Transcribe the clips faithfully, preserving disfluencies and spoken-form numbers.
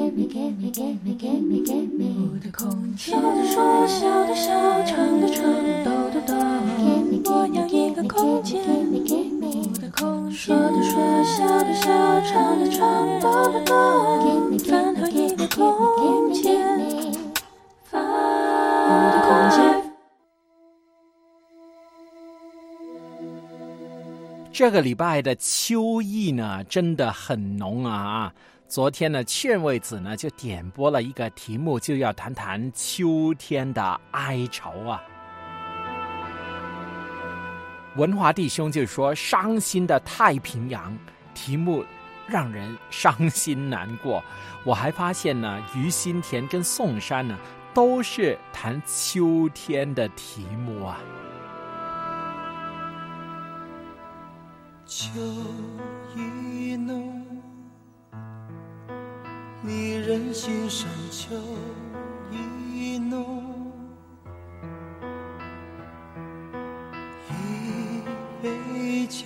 我的空气，说的说，笑的笑，唱的唱，抖的抖，我要一个空间。我的空气，说的说，笑的笑，唱的唱，抖的抖，烦好一个空间。我的空间。 这个礼拜的秋意呢，真的很浓啊！昨天呢，劝慰子呢就点播了一个题目，就要谈谈秋天的哀愁啊。文华弟兄就说伤心的太平洋，题目让人伤心难过。我还发现呢，于心田跟宋山呢都是谈秋天的题目啊。 秋意浓，离人心上秋意浓，一杯酒，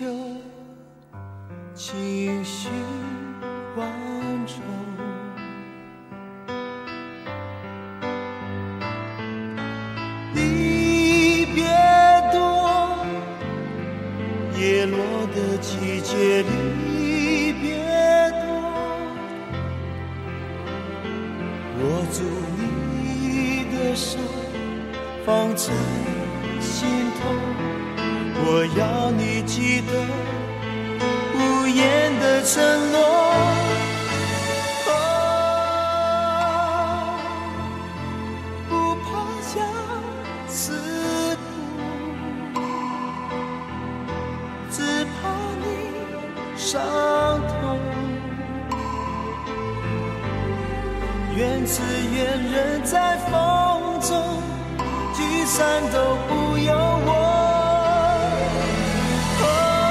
情绪万种，离别多，叶落的季节离别多，握住你的手，放在心头，我要你记得无言的承诺。伤痛，愿只愿人在风中，聚散都不由我。哦，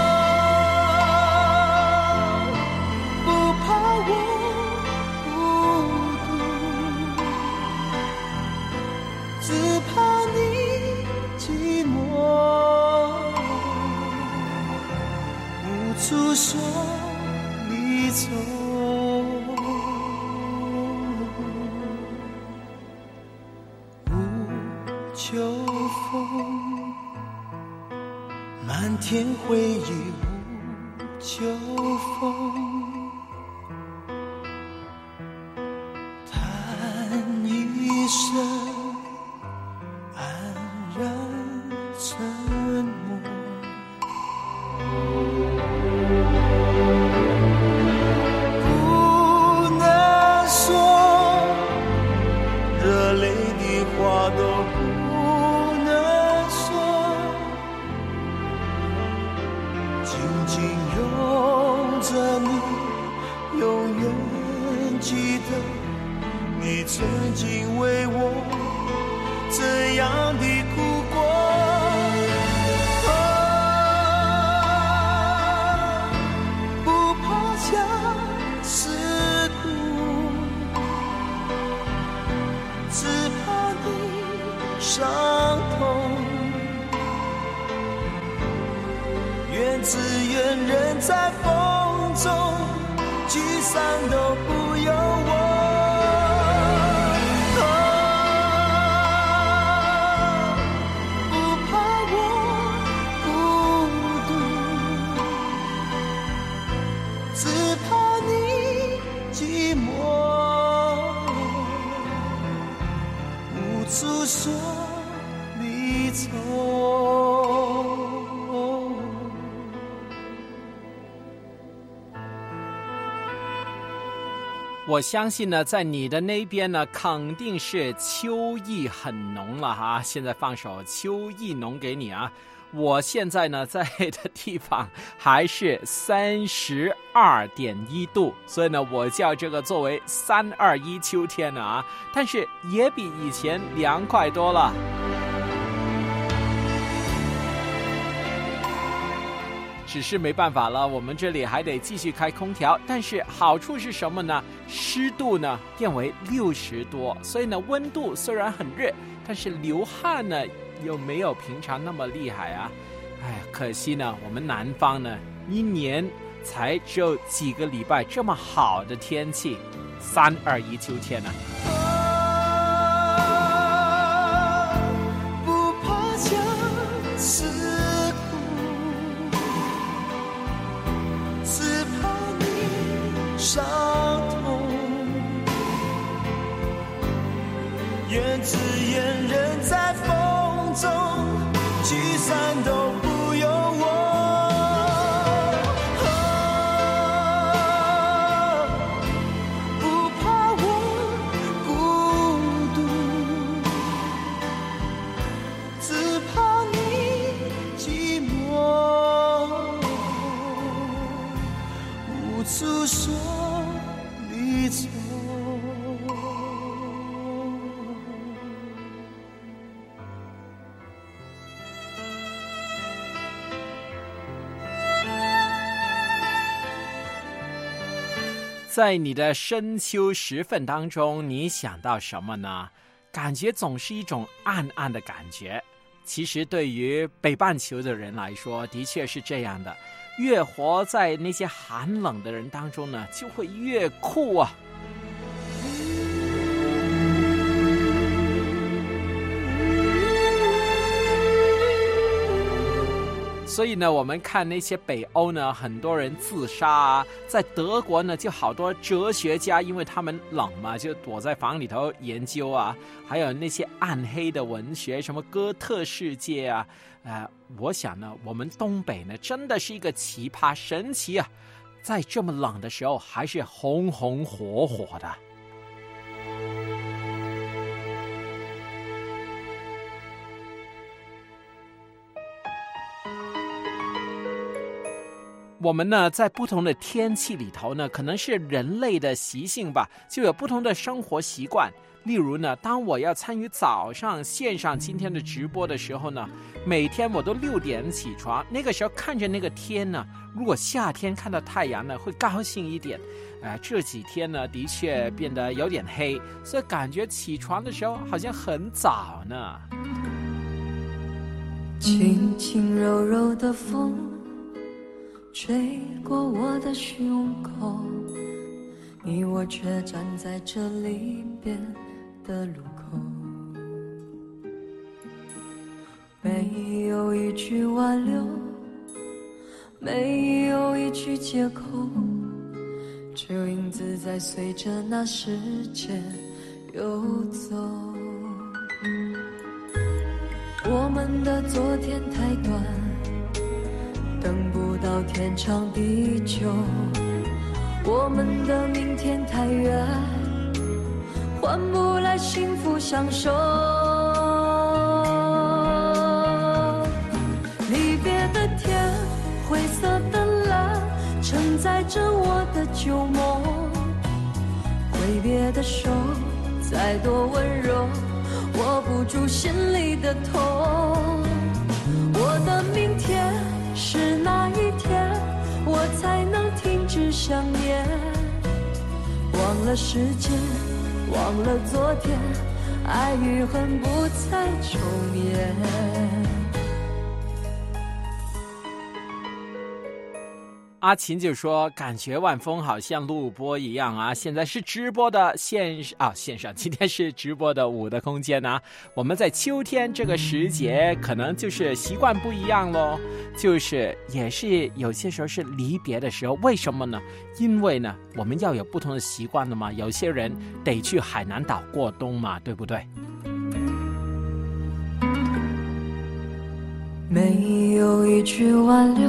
不怕我孤独，只怕你寂寞，无处说离愁。无秋风，漫天回忆无秋风，叹一声安然沉默。不能说热泪的话都不能说，紧紧拥着你，永远记得你曾经为我这样的哭过。伤痛，愿只愿人在风中，聚散都不由我。哦，不怕我孤独，只怕你寂寞，无处说离愁。 我相信呢，在你的那边呢，肯定是秋意很浓了哈。现在放首秋意浓给你啊。我现在呢在的地方还是三十二点一度，所以呢我叫这个作为三二一秋天呢啊，但是也比以前凉快多了。只是没办法了，我们这里还得继续开空调，但是好处是什么呢？湿度呢变为六十多，所以呢温度虽然很热，但是流汗呢又没有平常那么厉害啊。哎呀，可惜呢我们南方呢一年才只有几个礼拜这么好的天气。 三二一秋天呢、啊？ 不怕相思苦，只怕你伤痛。愿只愿人在风中，聚散都不由我。诉说离愁， 在你的深秋时分当中，你想到什么呢？感觉总是一种暗暗的感觉。其实对于北半球的人来说，的确是这样的。越活在那些寒冷的人当中呢，就会越酷啊。所以呢，我们看那些北欧呢，很多人自杀啊。在德国呢，就好多哲学家，因为他们冷嘛，就躲在房里头研究啊。还有那些暗黑的文学，什么哥特世界啊。呃，我想呢，我们东北呢，真的是一个奇葩神奇啊，在这么冷的时候，还是红红火火的。我们呢，在不同的天气里头呢，可能是人类的习性吧，就有不同的生活习惯。例如呢，当我要参与早上线上今天的直播的时候呢，每天我都六点起床，那个时候看着那个天呢，如果夏天看到太阳呢，会高兴一点。呃，这几天呢，的确变得有点黑，所以感觉起床的时候好像很早呢。 轻轻柔柔的风吹过我的胸口，你我却站在这离别的路口，没有一句挽留，没有一句借口，只有影子在随着那时间游走。我们的昨天太短，等不到天长地久，我们的明天太远，换不来幸福相守。离别的天，灰色的蓝，承载着我的旧梦。挥别的手，再多温柔，握不住心里的痛。我的明天是哪一天，我才能停止想念？忘了时间，忘了昨天，爱与恨不再重演。 阿琴就说感觉万峰好像录播一样啊，现在是直播的线啊线上，今天是直播的五的空间啊。我们在秋天这个时节可能就是习惯不一样咯，就是也是有些时候是离别的时候。为什么呢？因为呢我们要有不同的习惯的嘛，有些人得去海南岛过冬嘛，对不对？ 没有一句挽留，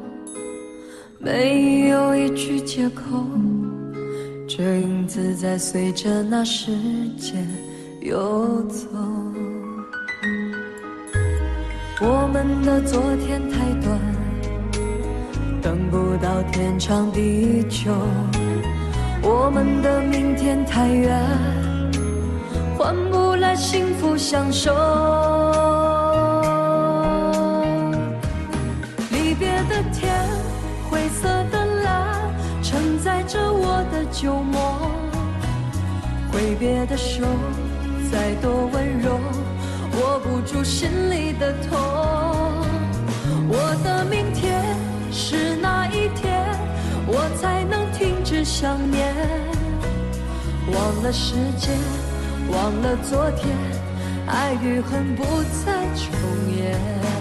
没有一句借口，这影子在随着那时间游走。我们的昨天太短，等不到天长地久，我们的明天太远，换不来幸福相守。离别的天，灰色的蓝，承载着我的旧梦。挥别的手，再多温柔，握不住心里的痛。我的明天是哪一天，我才能停止想念？ 忘了时间，忘了昨天，爱与恨不再重演。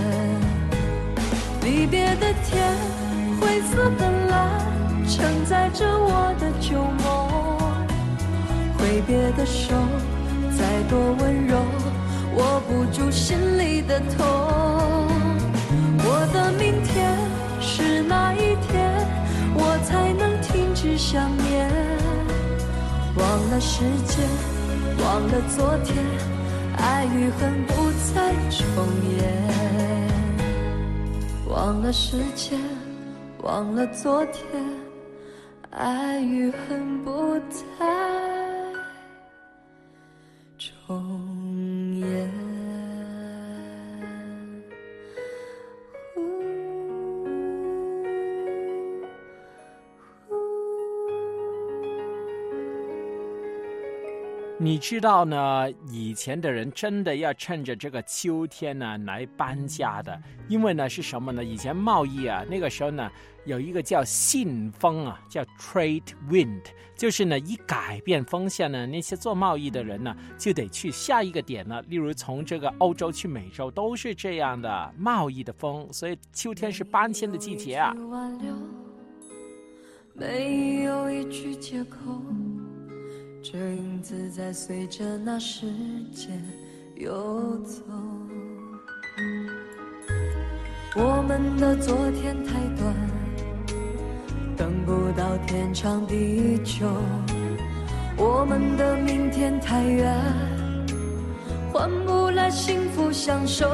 离别的天，灰色的蓝，承载着我的旧梦。挥别的手，再多温柔，握不住心里的痛。我的明天是哪一天，我才能停止想念？忘了时间，忘了昨天，爱与恨不再重演。忘了时间，忘了昨天，爱与恨不再重演。 你知道呢，以前的人真的要趁着这个秋天呢来搬家的，因为呢是什么呢？以前贸易啊，那个时候呢有一个叫信风啊，叫 trade wind， 就是呢一改变风向呢，那些做贸易的人呢就得去下一个点了，例如从这个欧洲去美洲，都是这样的贸易的风，所以秋天是搬迁的季节啊。 没有一句借口，这影子在随着那时间游走。我们的昨天太短，等不到天长地久。我们的明天太远，换不来幸福相守。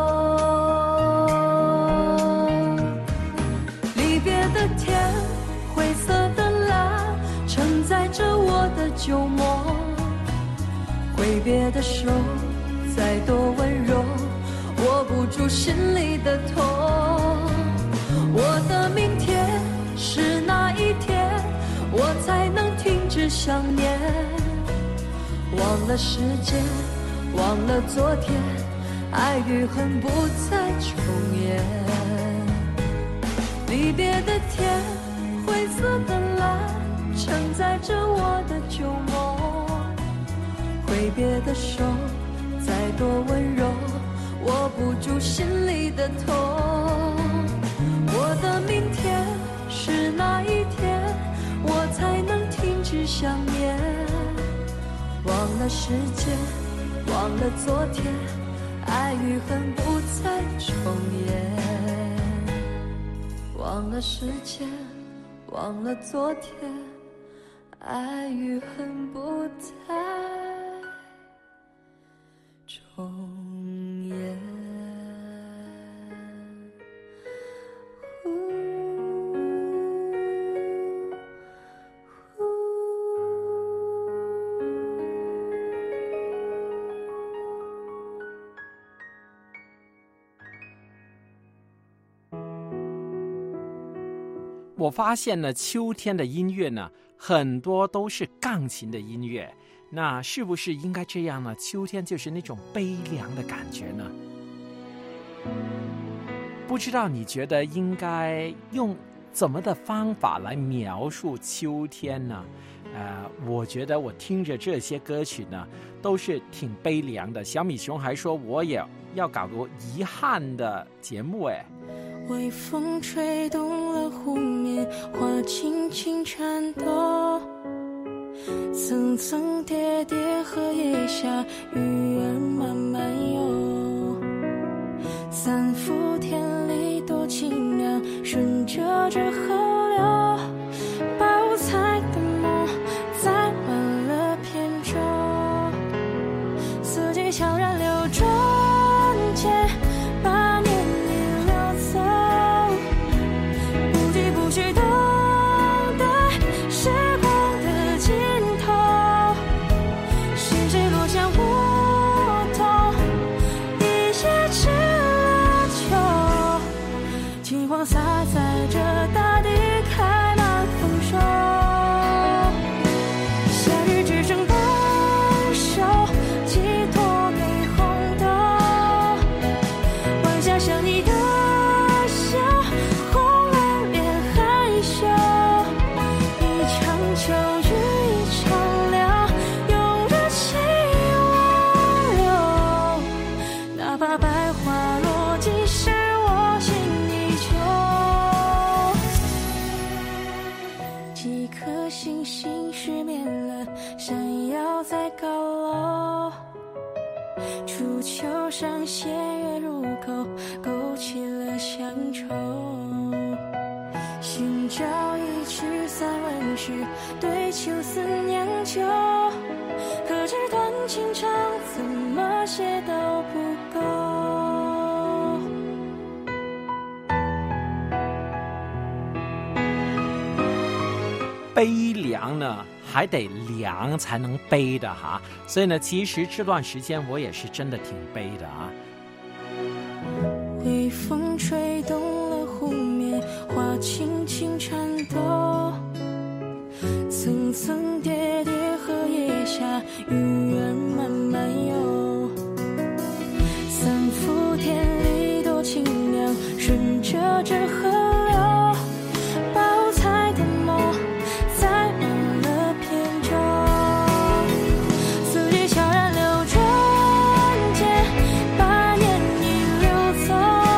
离别的天，灰色的蓝，承载着我的旧梦。挥别的手，再多温柔，握不住心里的痛。我的明天是哪一天，我才能停止想念？忘了时间，忘了昨天，爱与恨不再重演。离别的天，灰色的蓝，承载着我的旧梦。挥别的手，再多温柔，握不住心里的痛。我的明天是哪一天，我才能停止想念？忘了时间，忘了昨天，爱与恨不再重演。忘了时间，忘了昨天，爱与恨不再重演。 我发现呢，秋天的音乐呢，很多都是钢琴的音乐。那是不是应该这样呢？秋天就是那种悲凉的感觉呢？不知道你觉得应该用怎么的方法来描述秋天呢？呃，我觉得我听着这些歌曲呢，都是挺悲凉的。小米熊还说我也要搞个遗憾的节目哎。 微风吹动了湖面，花轻轻颤抖，层层叠叠荷叶下，鱼儿慢慢游。三伏天里多清凉，顺着这河流，八五彩的梦载满了扁舟。四季悄然流转间，把年年流走，不疾不徐等待时光的尽头。是谁落下我痛， 了，闪耀在高楼。初秋上斜月入口，勾起了乡愁。寻找一曲散文诗，对秋思酿酒。可知断情长，怎么写都不够。 悲凉呢，还得凉才能悲的哈，所以呢，其实这段时间我也是真的挺悲的啊。 微风吹动了湖面，花轻轻颤抖，层层叠叠荷叶下，鱼儿慢慢游。三伏天里多清凉，顺着这河流，包菜的梦载满了扁舟。四季悄然流转间，把年已流走，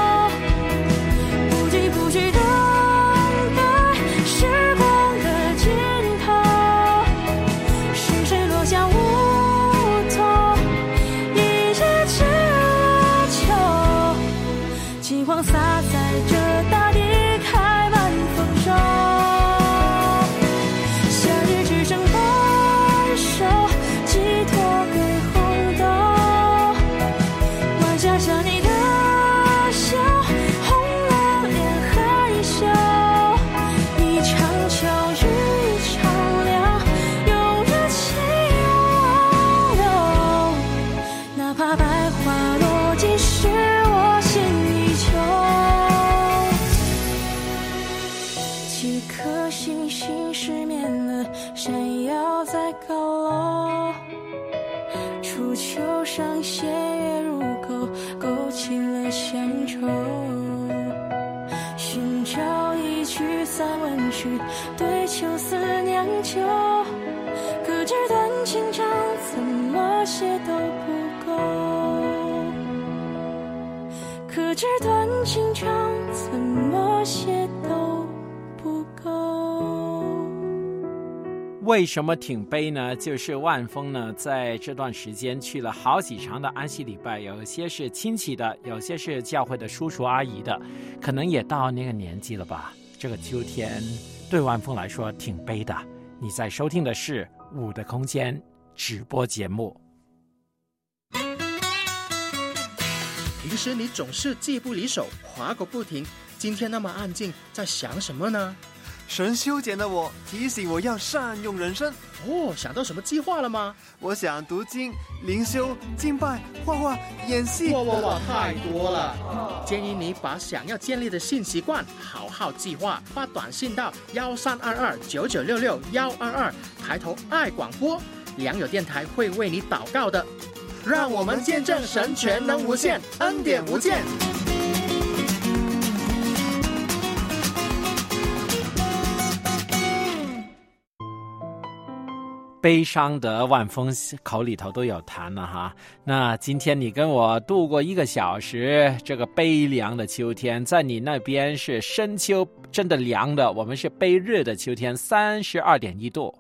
不疾不徐等待时光的尽头。是谁落下梧桐，一夜只了秋，金黄洒在这大地，开满丰收。夏日只剩半首，寄托给红豆。晚霞下你的笑，红了脸害羞。一场秋雨一场凉，用热情忘忧。哪怕百花落尽时，我心依旧。几颗星星失眠了，闪耀在高楼。初秋上斜月入口，勾起了乡愁。寻找一曲散文诗，对秋思酿酒。可知断情长，怎么写都不够。可知断情长，怎么写都不够。 为什么挺悲呢？就是万峰呢，在这段时间去了好几场的安息礼拜，有些是亲戚的，有些是教会的叔叔阿姨的，可能也到那个年纪了吧。这个秋天对万峰来说挺悲的。你在收听的是五的空间直播节目。 平时你总是记不离手，划个不停，今天那么安静，在想什么呢？ 神修剪的我提醒我要善用人生。 哦，想到什么计划了吗？ 我想读经、灵修、敬拜、画画、演戏。 哇哇哇，太多了！建议你把想要建立的新习惯好好计划，发短信到幺三二二九九六六幺二二，抬头爱广播，良友电台会为你祷告的。让我们见证神全能无限，恩典无间。 悲伤的万峰口里头都有痰了哈。那今天你跟我度过一个小时，这个悲凉的秋天，在你那边是深秋，真的凉的，我们是悲热的秋天，三十二点一度。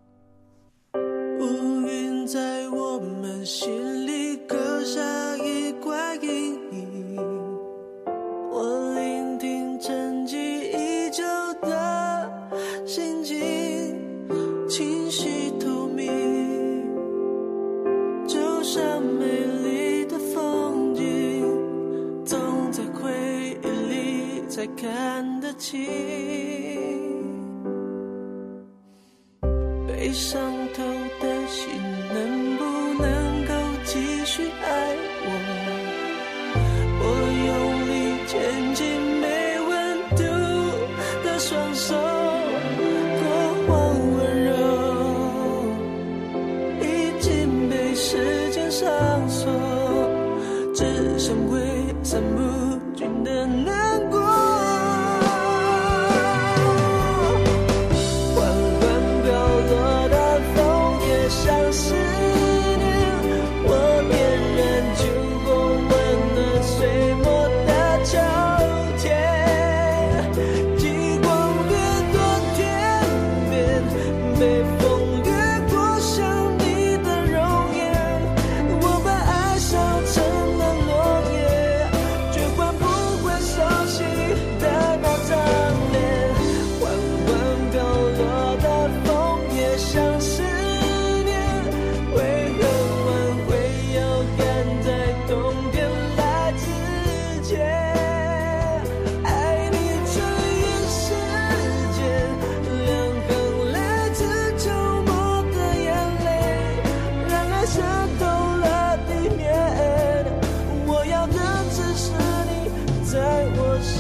乌云在我们心里刻下一块阴影，我聆听沉寂已久的心境，清晰透明，就像美丽的风景，总在回忆里才看得清。被伤透的心能不能够继续爱我？我用力牵紧没温度的双手，过往温柔已经被时间上锁，只剩挥散不尽的难过。像思念，我点燃烛光，温暖岁末的秋天。极光越多天边，被风越过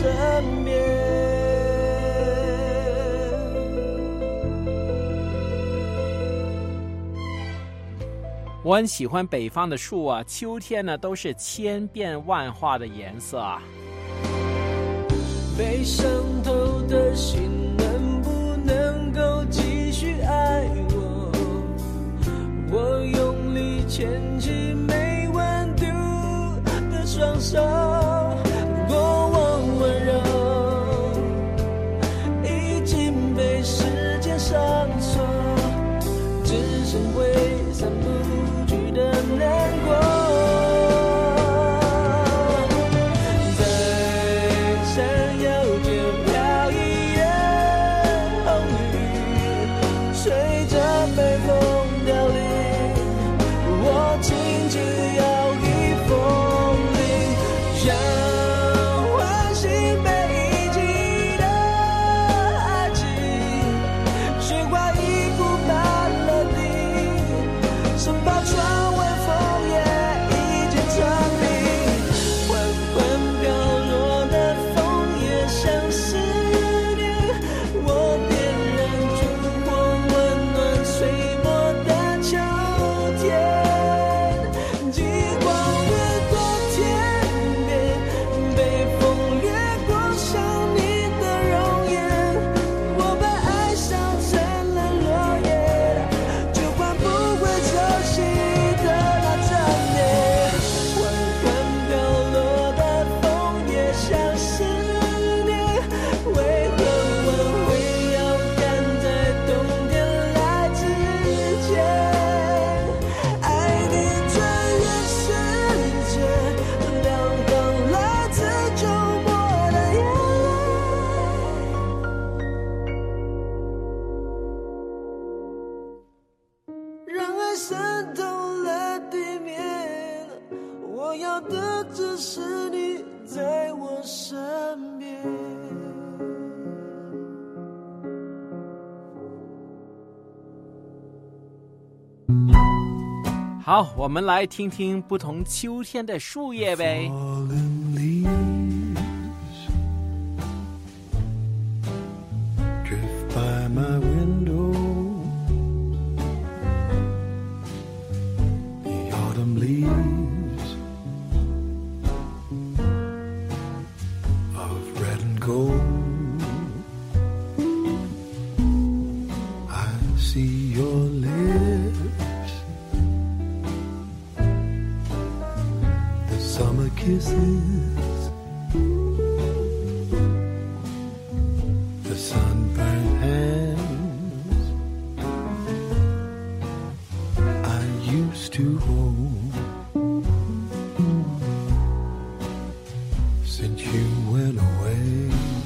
身边。 我很喜欢北方的树啊，秋天呢都是千变万化的颜色啊。 被伤透的心能不能够继续爱我？我用力牵起没温度的双手，过往温柔已经被时间上锁，只剩挥散不去的难过。 好，我们来听听不同秋天的树叶呗。 Kisses, the sunburned hands I used to hold. Since you went away,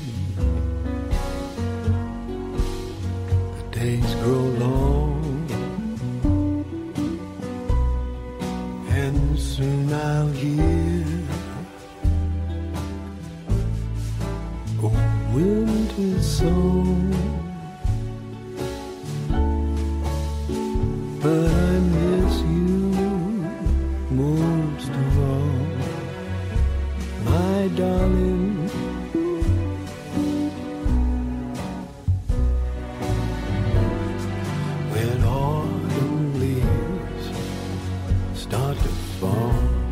the days grow long, and soon I'll hear winter song, but I miss you most of all, my darling. When autumn leaves start to fall,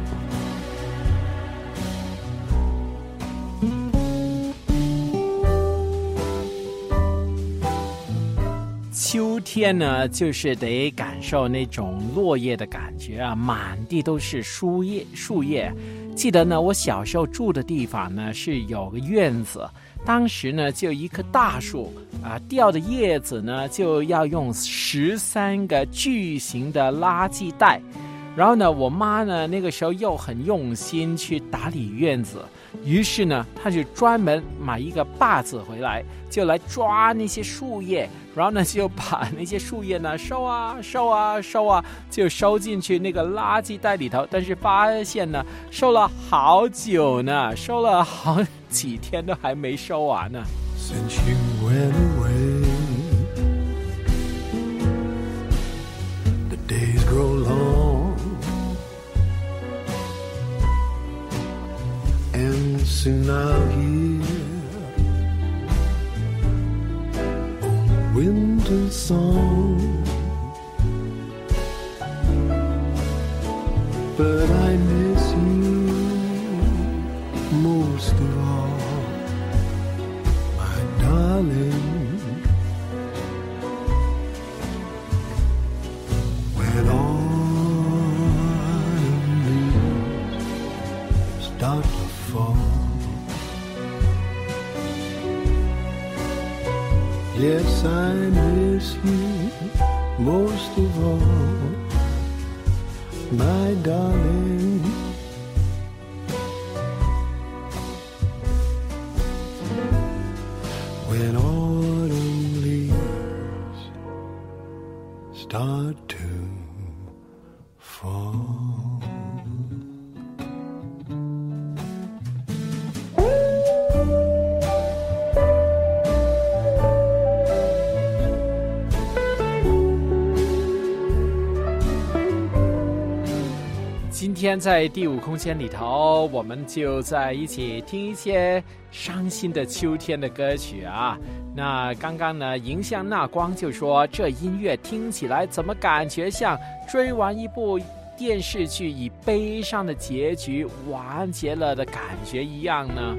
秋天呢，就是得感受那种落叶的感觉啊，满地都是树叶树叶。记得呢，我小时候住的地方呢是有个院子，当时呢就一棵大树啊，掉的叶子呢就要用十三个巨型的垃圾袋。然后呢，我妈呢那个时候又很用心去打理院子，于是呢，她就专门买一个把子回来，就来抓那些树叶，然后呢就把那些树叶呢收啊收啊收啊，就收进去那个垃圾袋里头。但是发现呢，收了好久呢，收了好几天都还没收完呢。 Since you went away, the days grow long, and soon I'll hear gentle song, but I miss you most of all, my darling. When autumn leaves start to fall, yes, I miss you most of all, my darling. When autumn leaves start to fall. 今天在第五空间里头，我们就在一起听一些伤心的秋天的歌曲啊。那刚刚呢，迎向那光就说，这音乐听起来怎么感觉像追完一部电视剧以悲伤的结局完结了的感觉一样呢？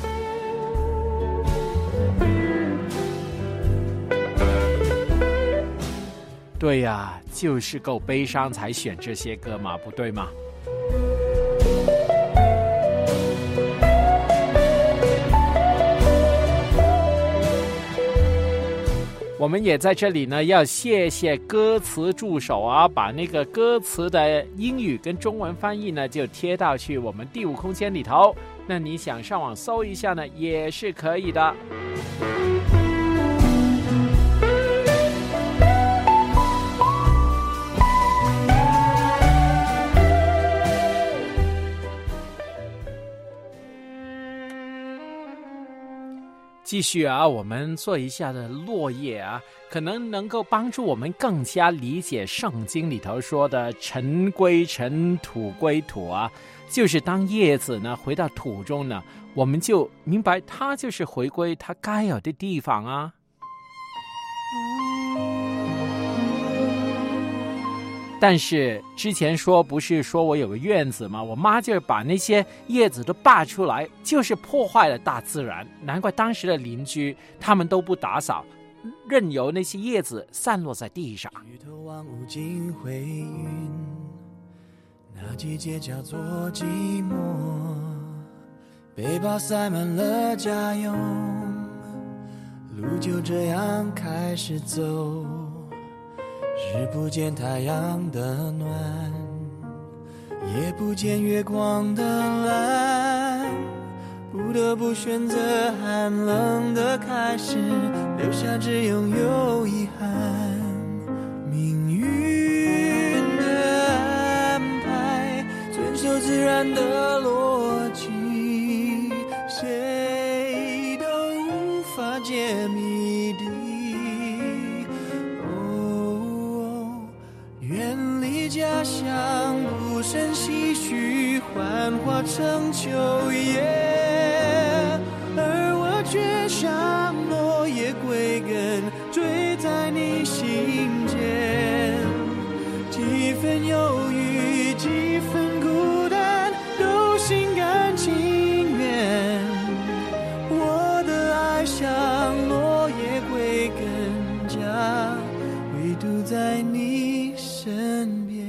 对呀，就是够悲伤才选这些歌嘛，不对吗？我们也在这里呢，要谢谢歌词助手啊，把那个歌词的英语跟中文翻译呢，就贴到去我们第五空间里头。那你想上网搜一下呢，也是可以的。继续啊，我们做一下的落叶啊，可能能够帮助我们更加理解圣经里头说的尘归尘，土归土啊，就是当叶子呢回到土中呢，我们就明白它就是回归它该有的地方啊。但是之前说不是说我有个院子吗？我妈就是把那些叶子都拔出来，就是破坏了大自然。难怪当时的邻居他们都不打扫，任由那些叶子散落在地上。 举头望无尽灰云，那季节叫做寂寞，背包塞满了家用，路就这样开始走。日不见太阳的暖，夜不见月光的蓝，不得不选择寒冷的开始，留下只拥有遗憾。命运的安排，遵守自然的逻辑，谁都无法解谜底。远离家乡，不胜唏嘘，幻化成秋叶，而我却像落叶归根，坠在你心间。几分忧郁，几分孤单，都心甘情愿。我的爱像落叶归根，家唯独在你身边。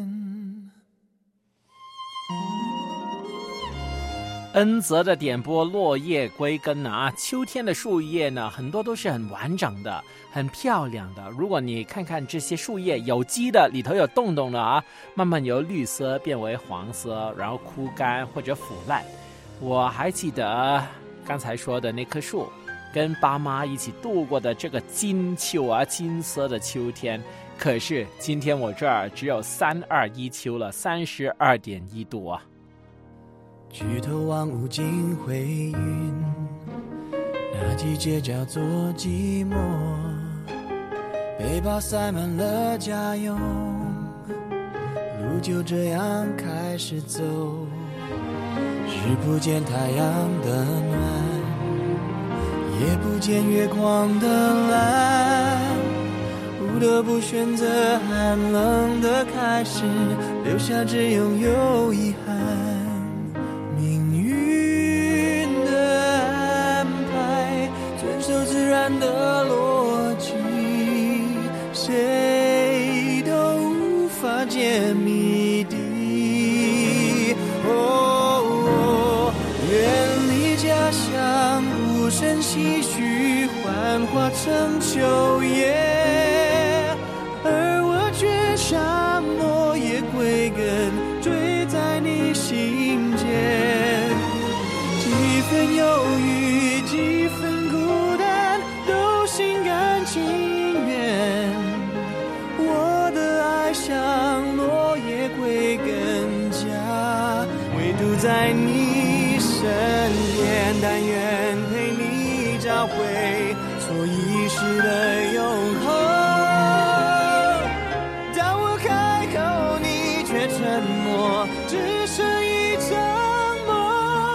恩泽的点播，落叶归根啊，秋天的树叶呢，很多都是很完整的，很漂亮的。如果你看看这些树叶，有机的，里头有洞洞的啊，慢慢由绿色变为黄色，然后枯干或者腐烂。我还记得刚才说的那棵树，跟爸妈一起度过的这个金秋啊，金色的秋天。可是今天我这儿只有三二一秋了，三十二点一度啊。 举头望无尽灰云，那季节叫做寂寞，背包塞满了家用，路就这样开始走。日不见太阳的暖，夜不见月光的蓝， 不得不选择寒冷的开始，留下只拥有遗憾。命运的安排，遵守自然的逻辑，谁都无法解谜底。哦，远离家乡，无声唏嘘幻化成秋叶，而我却像落叶归根，坠在你心间。几分忧郁，几分孤单，都心甘情愿。我的爱像落叶归根家，唯独在你身边，但愿陪你找回错遗失的永恒。当我开口，你却沉默，只剩一场梦。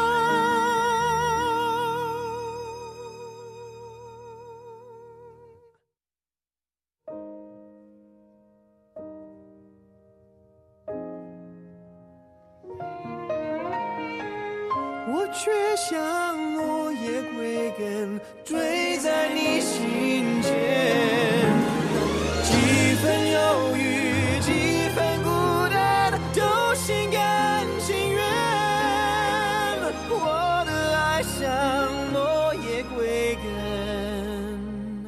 我却像落叶归根，坠在你心间。几分忧郁，几分孤单，都心甘情愿。我的爱像落叶归根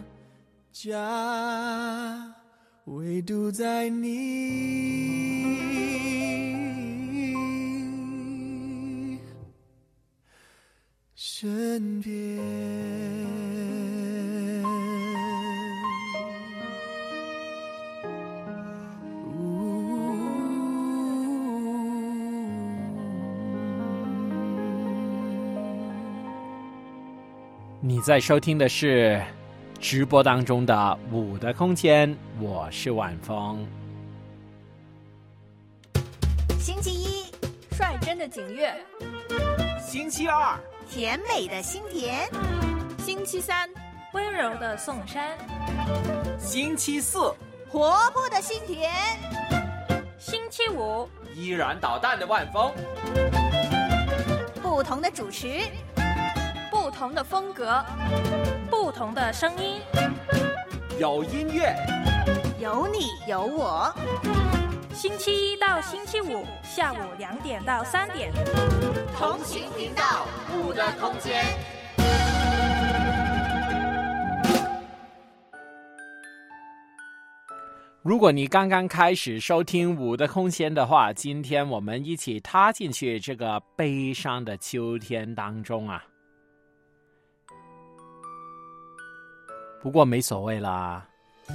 家，唯独在你身边。 你在收听的是直播当中的舞的空间，我是晚风。 星期一， 率真的景月； 星期二， 甜美的心田； 星期三，温柔的宋山； 星期四， 活泼的心田； 星期五， 依然捣蛋的万峰。 不同的主持， 不同的风格，不同的声音， 有音乐， 有你有我。 星期一到星期五下午两点到三点， 同行频道舞的空间。 如果你刚刚开始收听舞的空间的话，今天我们一起踏进去这个悲伤的秋天当中啊。不过没所谓啦，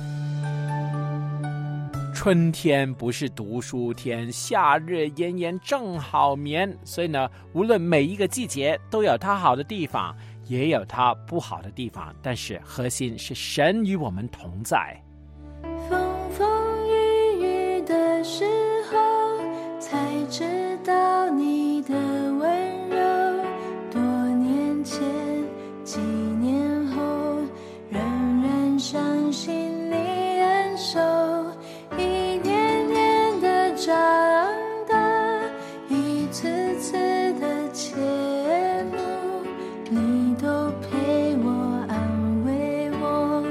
春天不是读书天，夏日炎炎正好眠。所以呢，无论每一个季节都有它好的地方，也有它不好的地方，但是核心是神与我们同在。 风风雨雨的时候，才知道你的温柔。多年前，几年后，仍然相信你恩手。一年年的长大，一次次的迁怒，你都陪我安慰我。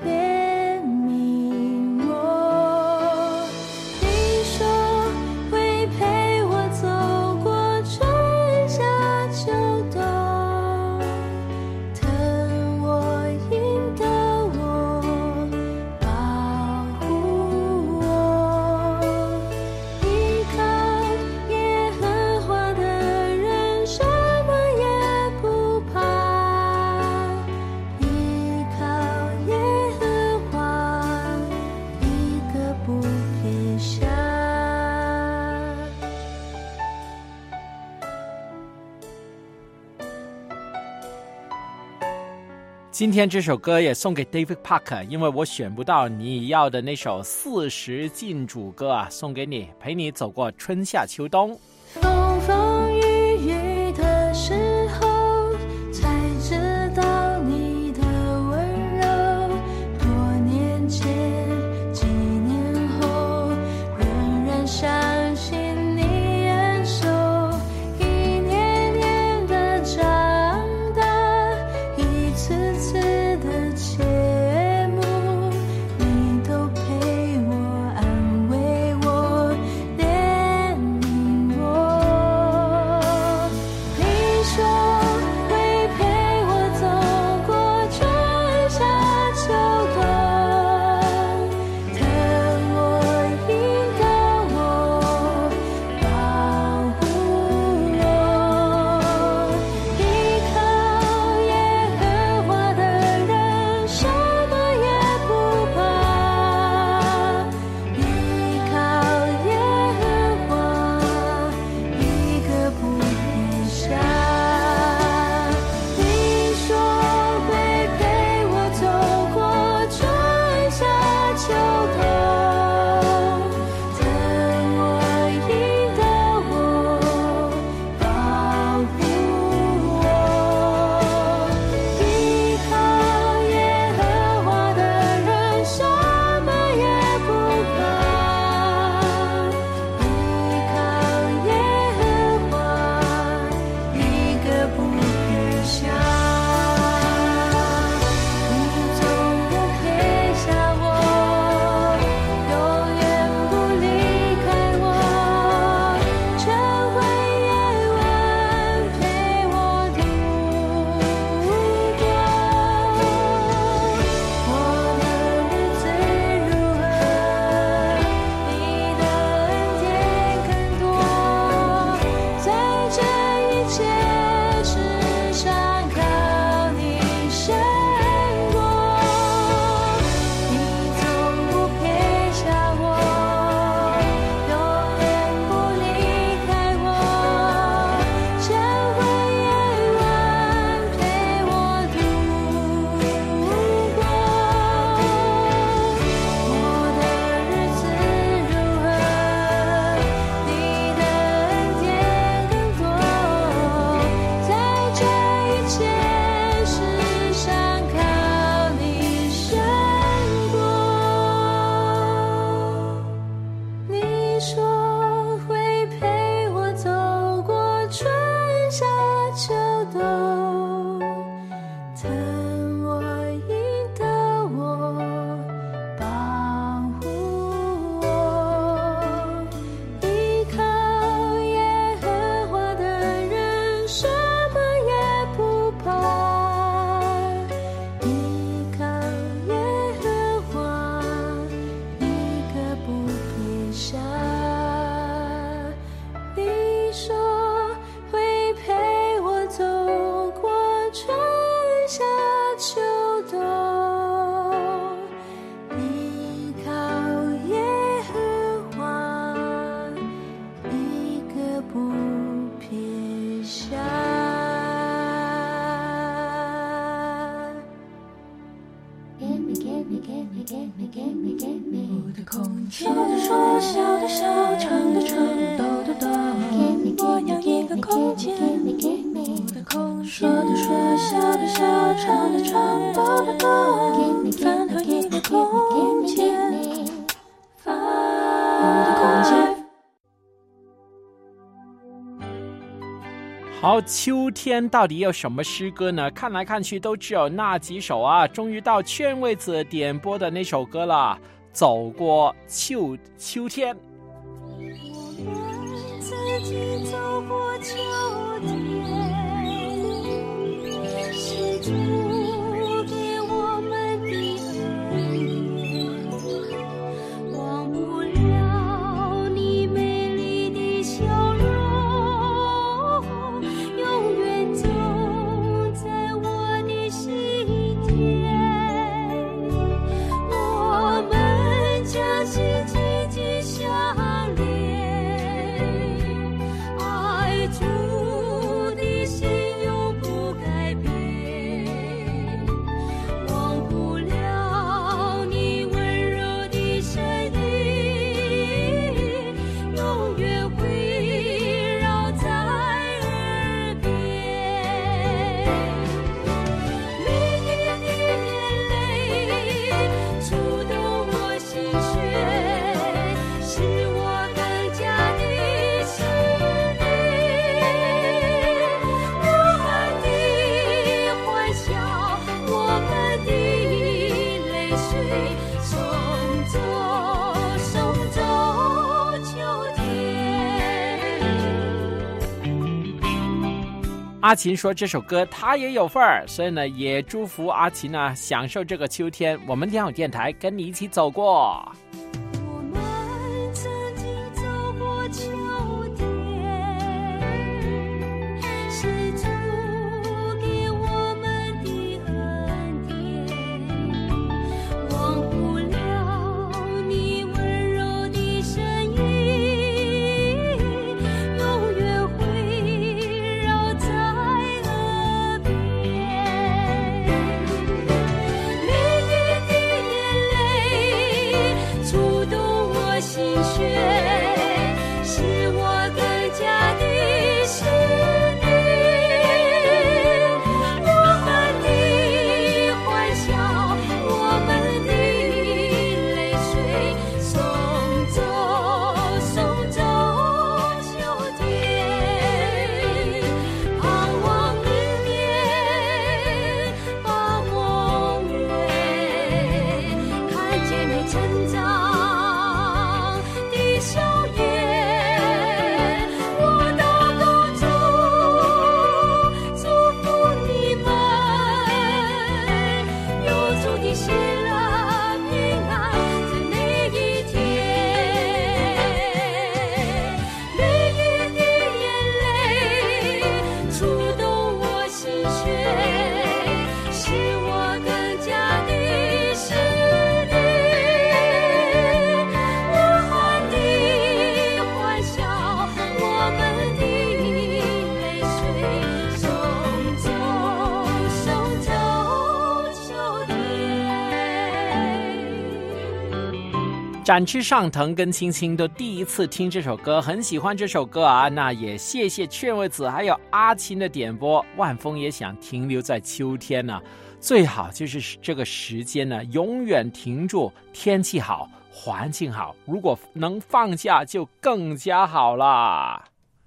今天这首歌也送给 David Parker， 因为我选不到你要的那首四十禁主歌啊，送给你，陪你走过春夏秋冬。 风风雨雨的时候，才知道你的温柔。多年前， 你说会陪我走过春夏秋冬，疼我引导我保护我，依靠耶和华的人什么也不怕，依靠耶和华一个不撇下。你说会陪我走过春夏秋冬，依靠耶和华一个不撇下。 我的空间，说的说，笑的笑，唱的唱，抖的抖，我要一个空间。我的空，说的说，笑的笑，唱的唱，抖的抖，饭后一个空间，饭我的空间。 好，秋天到底有什么诗歌呢？看来看去都只有那几首啊。终于到劝慰子点播的那首歌了，走过秋秋天。 我们曾经走过秋天，是主给我们的恩典，忘不了你美丽的笑容，永远走在我的心田。我们将心紧紧相连，爱主的心永不改变，忘不了你温柔的声音，永远围绕在耳边。每滴的眼泪触动我心弦，使我更加的信你。我们的欢笑，我们的泪水，送走送走秋天。 阿琴说这首歌他也有份儿，所以呢也祝福阿琴呢享受这个秋天。我们良友电台跟你一起走过。 我们曾经走过秋天，是主给我们的恩典，忘不了你温柔的声音，永远围绕在耳边。每滴的眼泪触动我心弦，使我更加的信你。我们的欢笑，我们的泪水，送走送走秋天，盼望明年把梦圆，看见你成长的笑颜。我祷告主，祝福你们，有主的喜乐平安在每一天。每一滴眼泪触动我心弦，使我更加的信你。我们的欢笑，我们的泪水，送走送走秋天。 展翅上腾跟青青都第一次听这首歌，很喜欢这首歌啊。那也谢谢劝慰子还有阿琴的点播。万峰也想停留在秋天呢、最好就是这个时间呢永远停住，天气好， 环境好，如果能放假就更加好啦。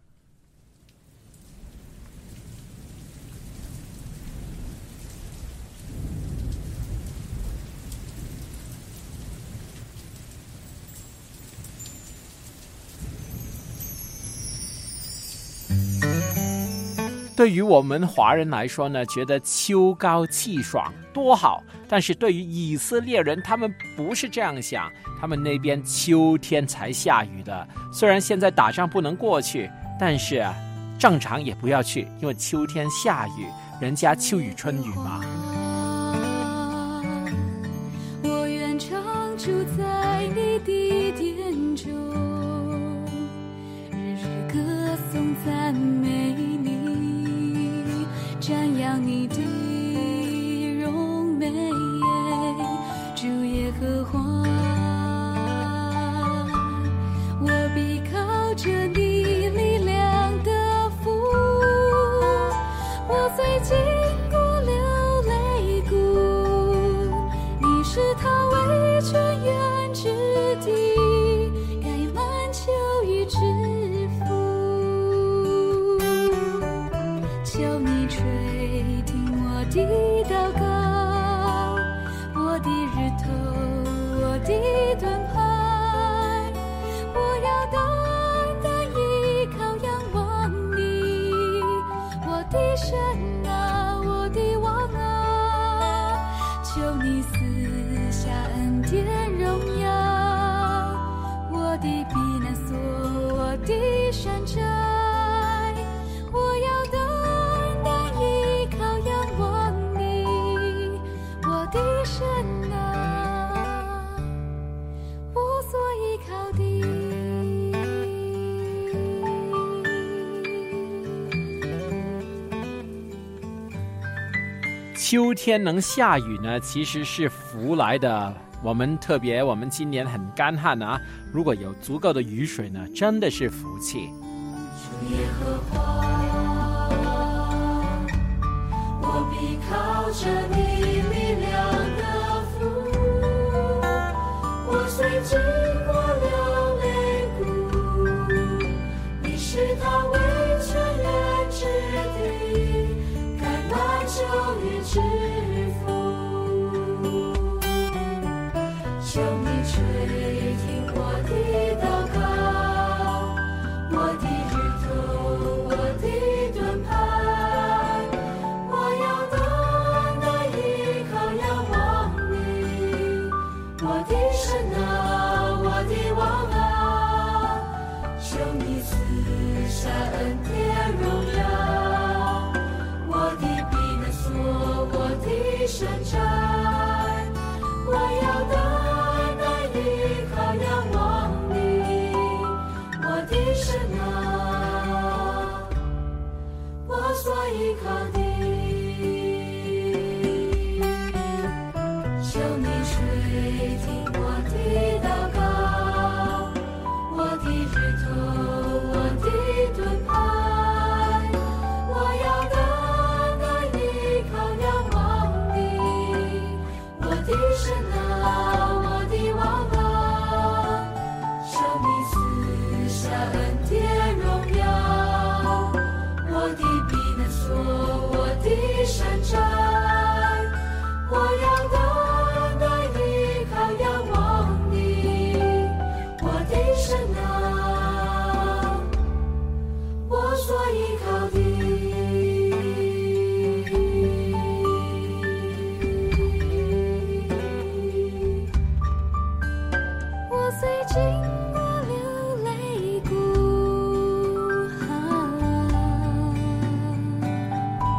对于我们华人来说呢，觉得秋高气爽多好，但是对于以色列人，他们不是这样想，他们那边秋天才下雨的。虽然现在打仗不能过去，但是啊，正常也不要去，因为秋天下雨，人家秋雨春雨嘛。 我愿常住在你的殿中，日日歌颂赞美你，瞻仰你的荣美，主耶和华，我必靠着你力量的福，我虽经过流泪谷，你是他为泉源之地，盖满秋雨之福。求你垂听我的祷告，我的日头，我的盾牌，我要单单依靠仰望你，我的神啊，我的王啊，求你赐下恩典荣耀，我的避难所，我的山寨，我要单单依靠仰望你，我的神啊，我所依靠的。 秋天能下雨呢，其实是福来的。我们特别，我们今年很干旱啊，如果有足够的雨水呢，真的是福气。 主耶和华，我必靠着你力量的福，我虽经过流泪谷，你是他为泉源之地，盖满秋雨之福。求你垂听我的祷告，我的日头，我的盾牌，我要单单依靠仰望你，我的神啊，我的王啊，求你赐下恩典荣耀，我的避难所，我的山寨，我要单单依靠仰望你，我的神啊，我所依靠的。求你垂听我的祷告，我的日头，我的盾牌，我要单单依靠仰望你，我的神啊，我的王啊，求你赐下恩典荣耀，我的避难所，我的山寨，我要单单依靠仰望你，我的神啊，我所依靠的。我虽经过流泪谷，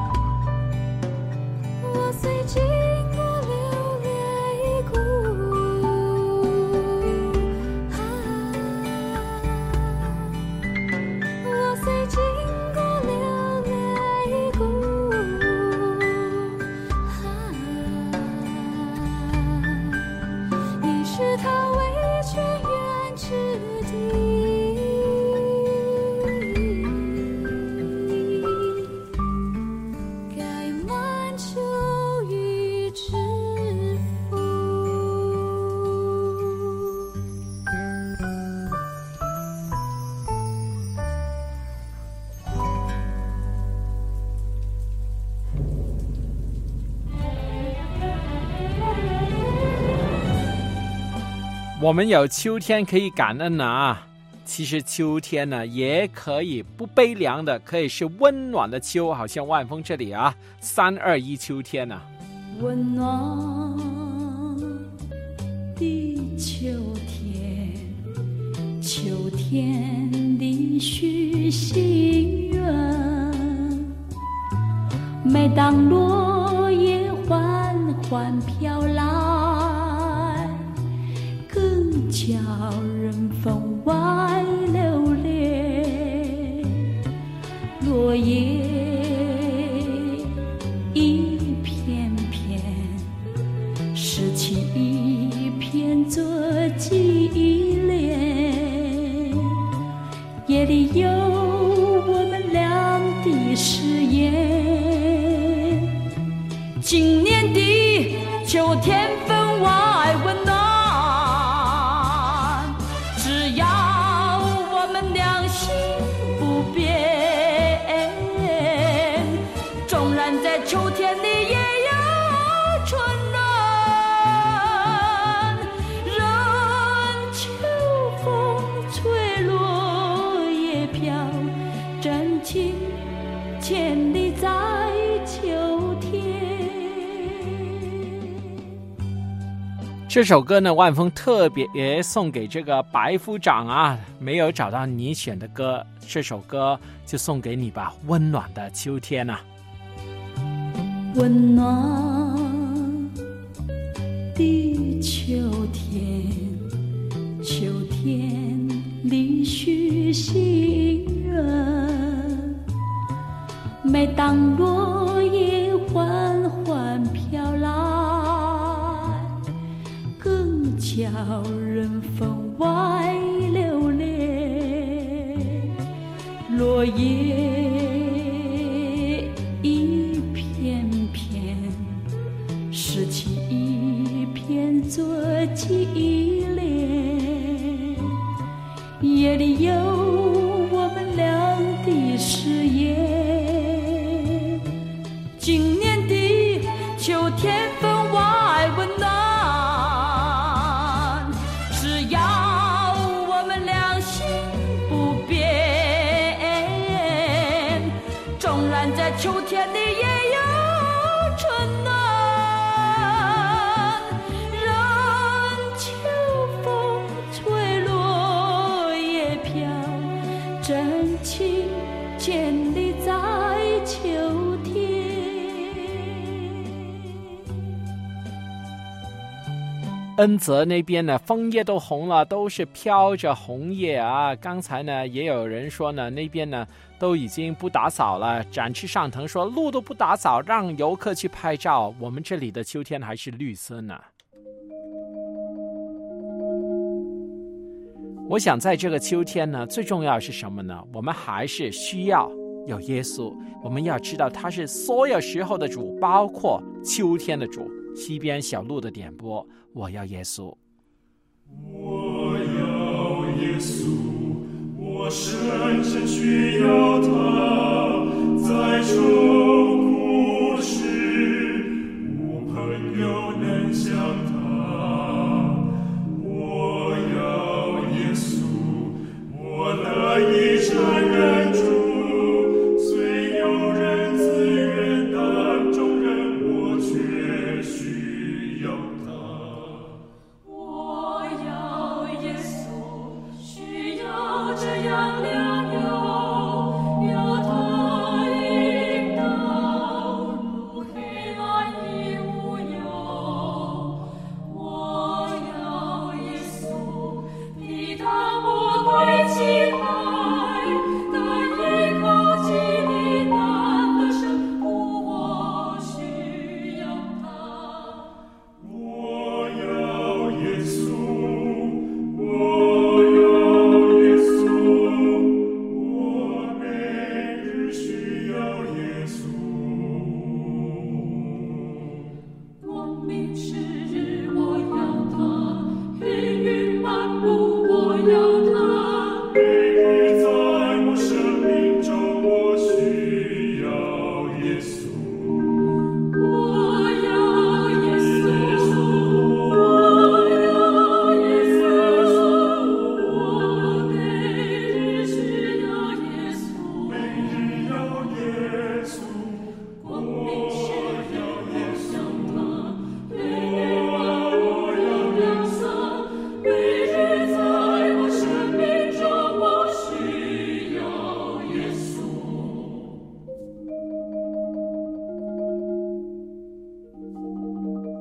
我们有秋天可以感恩啊。其实秋天呢，也可以不悲凉的，可以是温暖的秋，好像万峰这里啊，三二一秋天啊， 温暖的秋天，秋天里许心愿，每当落叶缓缓飘来，更叫人分外留恋。落叶一片片，拾起一片做记忆链，夜里有我们俩的誓言。今年的秋天分外温暖，只要我们两心不变，纵然在秋天里也有春暖。任秋风吹落叶飘，真情千里在秋天。 这首歌呢，万峰特别送给这个白夫长啊，没有找到你选的歌，这首歌就送给你吧，温暖的秋天啊。 温暖的秋天，秋天里许心愿，每当落叶缓缓飘来，更叫人分外留恋。落叶一片片，拾起一片做记忆链，夜里有我们俩的誓言。今年的秋天分外温暖，只要我们两心不变，纵然在秋天里也有春暖。任秋风吹落叶飘，真情千里在秋天。 恩泽那边呢，枫叶都红了，都是飘着红叶啊。刚才呢，也有人说呢，那边呢都已经不打扫了。展翅上腾说路都不打扫，让游客去拍照。我们这里的秋天还是绿色呢。我想在这个秋天呢，最重要是什么呢？我们还是需要有耶稣，我们要知道他是所有时候的主，包括秋天的主。西边小路的点播，我要耶稣， 我要耶稣，我深深需要他，在愁苦时无朋友能像他。我要耶稣，我乐意承认主，虽有人自愿当众人，我却需要他。 我要耶稣，需要这样良友，有他引导，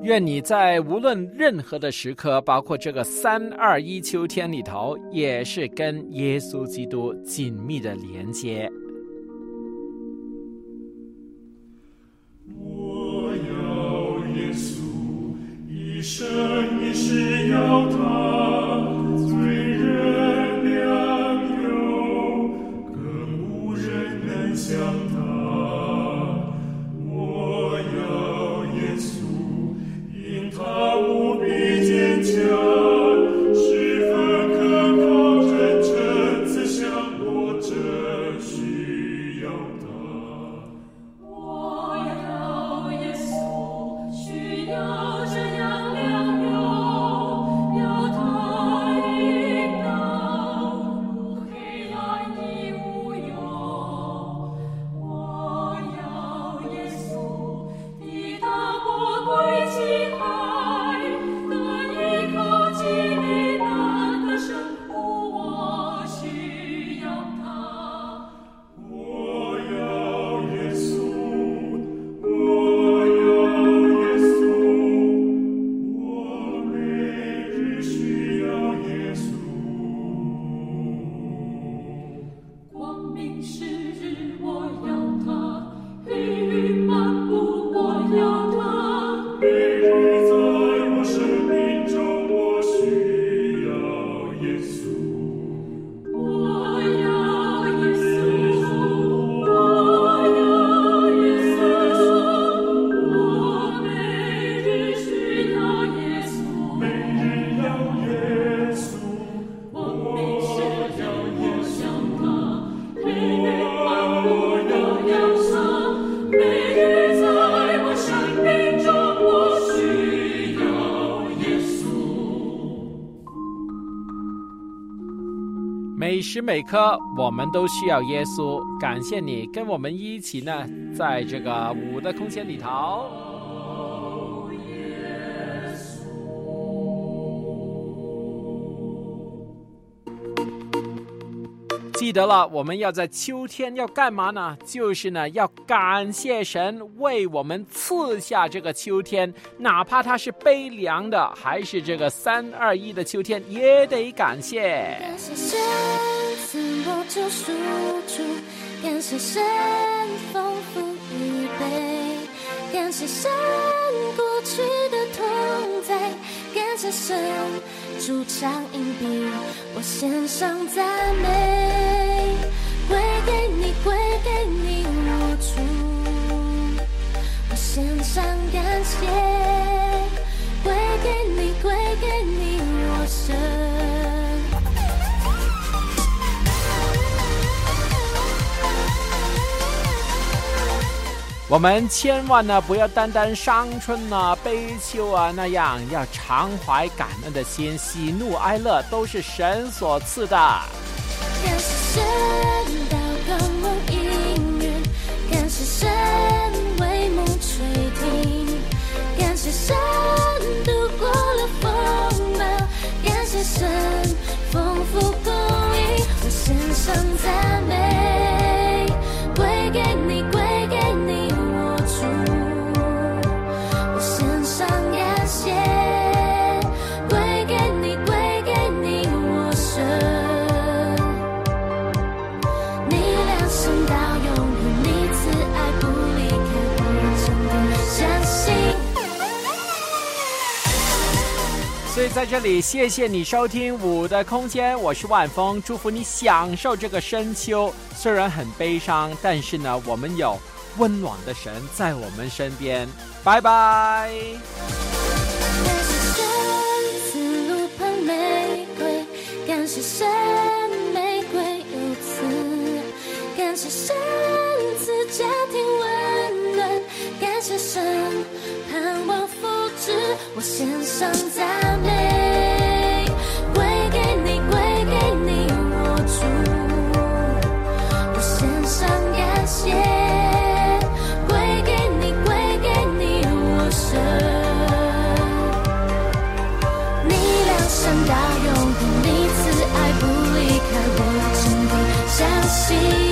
愿你在无论任何的时刻，包括这个三二一秋天里头，也是跟耶稣基督紧密的连接。 我要耶稣，一生一世要他，罪人良友，更无人能像他。我要耶稣，因他无比坚强，十分可靠真诚，慈祥我真需要他。 我要耶稣，需要这样良友，要他引导，入黑暗已无有。我要耶稣，抵达魔鬼侵害，得以靠近你那个生父，我需要他。 我要耶稣，我要耶稣，我每日需要耶稣。 光明是日，我要他；黑云漫步，我要他。 每日在我生命中，我需要耶稣。 我要耶稣，我要耶稣，我每日需要耶稣。 每日要耶稣， 光明是日，我想他；黑云漫步，我要他。每日在我生命中，我需要耶稣。 每时每刻我们都需要耶稣，感谢你跟我们一起呢，在这个五的空间里头。记得了，我们要在秋天要干嘛呢？就是呢，要感谢神为我们赐下这个秋天，哪怕它是悲凉的，还是这个三二一的秋天，也得感谢。 感谢神赐我救赎主，感谢神丰富预备，感谢神过去的同在，感谢神主场隐蔽，我献上赞美，归给你，归给你我主，我献上感谢，归给你，归给你我神。 我们千万呢不要单单伤春啊、悲秋啊那样，要常怀感恩的心，喜怒哀乐都是神所赐的。 感谢神祷告梦应允，感谢神为梦垂听，感谢神度过了风暴，感谢神丰富供应，我献上赞美，归给你，归给你我主，我献上感谢，归给你，归给你我神，你良心到永远，你慈爱不离开我，真的相信。 所以在这里谢谢你收听五的空间，我是万峰，祝福你享受这个深秋，虽然很悲伤，但是呢我们有温暖的神在我们身边，拜拜。 感谢神赐路旁玫瑰，感谢神玫瑰有刺，感谢神赐家庭温暖，感谢神盼望福祉，我献上赞美，归给你，归给你我主，我献上感谢，归给你，归给你我神，你良善到永远，你慈爱不离开我，真的相信。